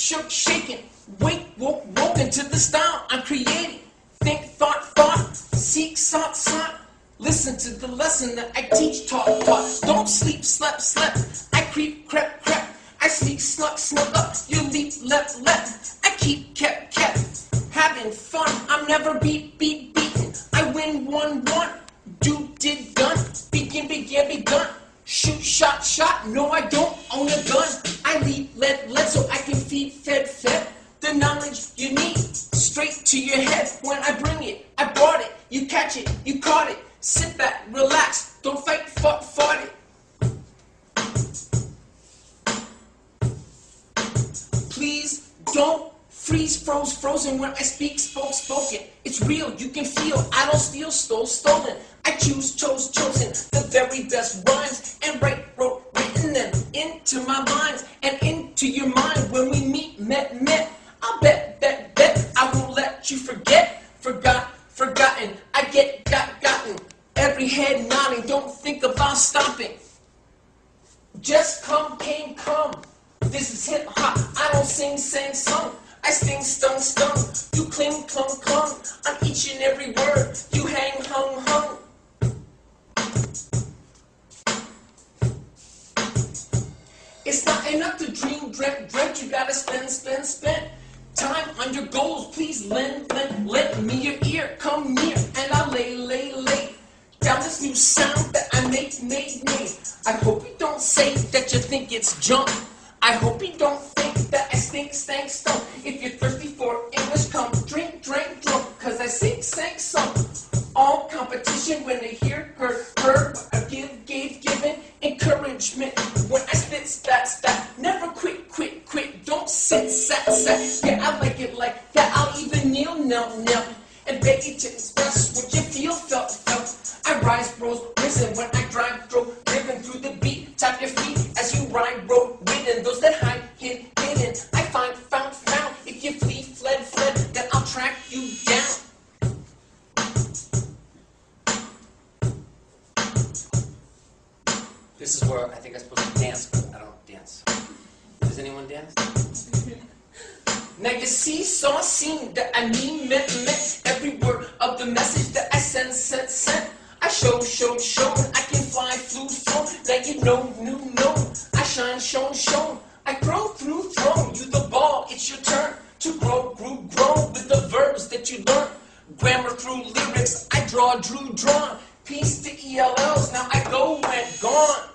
shook, shaking. Wake, woke into the style I'm creating. Think, thought, seek, sought. Listen to the lesson that I teach, taught. Don't sleep, slept. I creep, crept. I sneak, snuck up. You leap, leapt. I keep, kept. Having fun, I'm never beaten. I win, won. Do, did, done. Begin, begun. Shoot, shot. No, I don't own a gun. I lead, led, so I can feed, fed. The knowledge you need, straight to your head. When I bring it, I brought it. You catch it, you caught it. Sit back, relax, don't fight, fought it. Please don't freeze, frozen when I speak, spoken. It's real, you can feel. I don't steal, stolen. I chose, chosen the very best rhymes and written them into my mind and into your mind. When we met, I'll bet. I won't let you forgotten. I gotten. Every head nodding, don't think about stopping. Just come. This is hip hop. I don't sing, song. I sting, stung. You cling, clung on each and every word. You hang, hung. It's not enough to dream, dreamt. You gotta spend time on your goals. Please lend me your ear. Come near, and I'll lay down this new sound that I made. I hope you don't say that you think it's junk. I hope you don't think that I stink, stunk. If you're thirsty for English, come drink, drunk. Cause I sang some. All competition when they hear, heard. I given encouragement. When I spit, stat. Never quit. Don't sit, sat. Yeah, I like it like that. I'll even kneel. And beg you to express what you feel, felt. I rise, risen when I drive, driven through the beat. Tap your feet as you ride, ridden. Those that hide, hidden. I find, found. If you flee, fled, then I'll track you down. This is where I think I'm supposed to dance, but I don't dance. Does anyone dance? Now you see, saw, seen that I mean, met. Every word of the message that I sent. I show. I can fly, flew. Now you know. I shine, shown. I grow through, thrown. You the ball, it's your turn to grow, grew with the verbs that you learn. Grammar through lyrics, I drew. Peace to ELLs, now I go and gone.